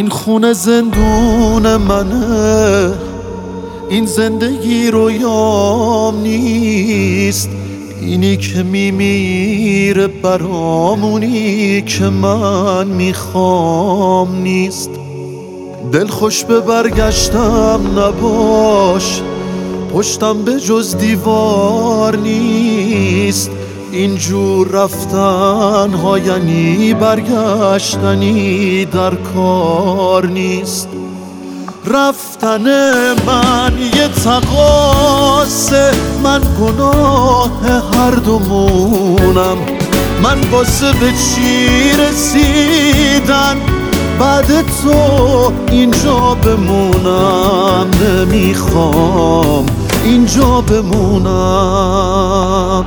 این خونه زندون منه، این زندگی رویام نیست. اینی که میمیره برامونی که من میخوام نیست. دل خوش به برگشتم نباش، پشتم به جز دیوار نیست. اینجور رفتن ها یعنی برگشتنی در کار نیست. رفتن من یه تقاصه، من گناه هر دومونم. من واسه به چی رسیدن بعد تو اینجا بمونم. نمیخوام اینجا بمونم.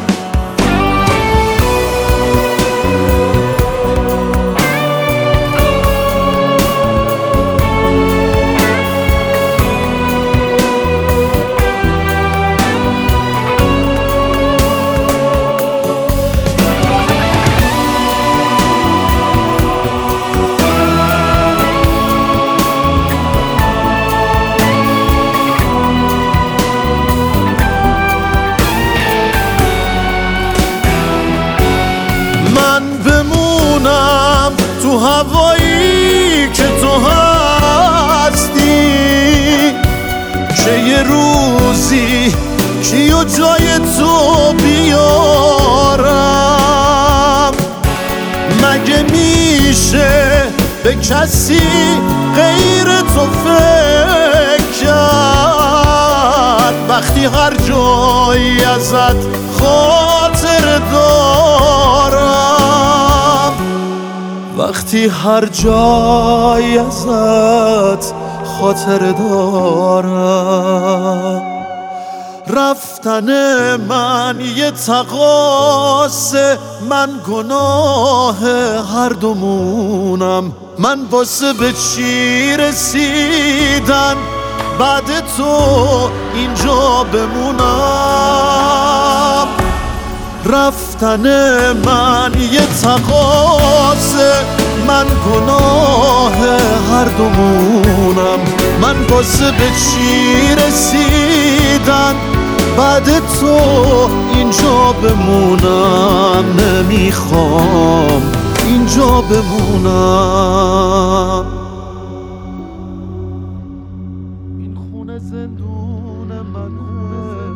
بمونم تو هوایی که تو هستی، که یه روزی کیو جای تو بیارم. مگه میشه به کسی غیر تو فکر کرد وقتی هر جایی ازت خاطر دارم؟ وقتی هر جایی ازت خاطر دارم. رفتن من یه تقاصه، من گناه هر دومونم. من واسه به چی رسیدن بعد تو اینجا بمونم. رفتن من یه تقاصه، من گناه هر دومونم. من واسه به چی رسیدن بعد تو اینجا بمونم. نمیخوام اینجا بمونم. این خونه زندون منه،